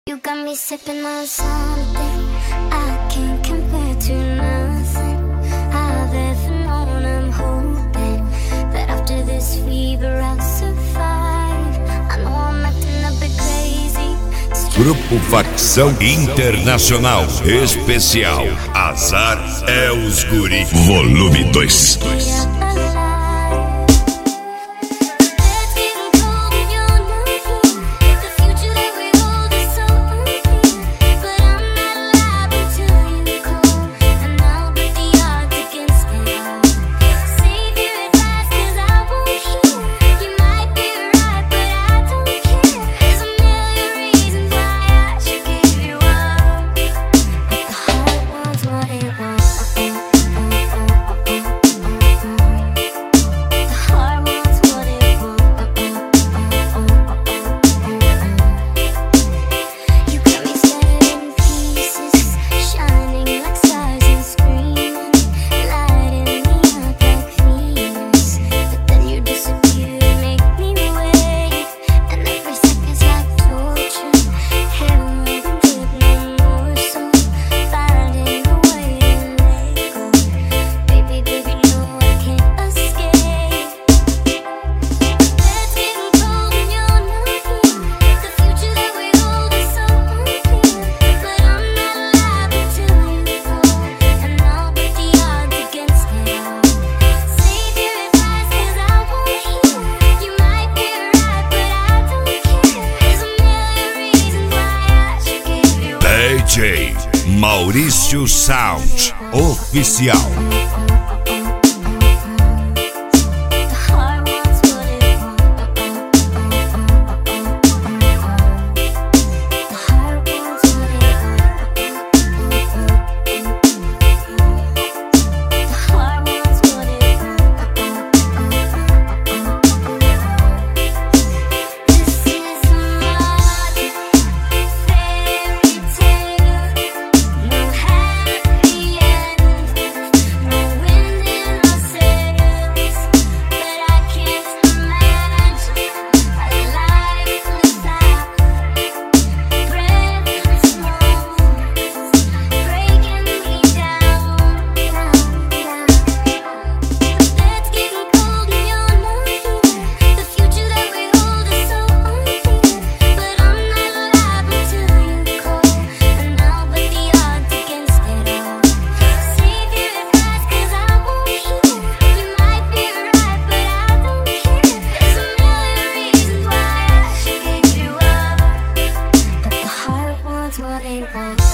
You got me sipping on something I can't compare to nothing I've ever known. I'm hoping that after this fever I'll survive. I know I'm acting a bit crazy. Grupo Facção Internacional Especial Azar é os Guri Volume 2. DJ Maurício Sound Oficial. What it was.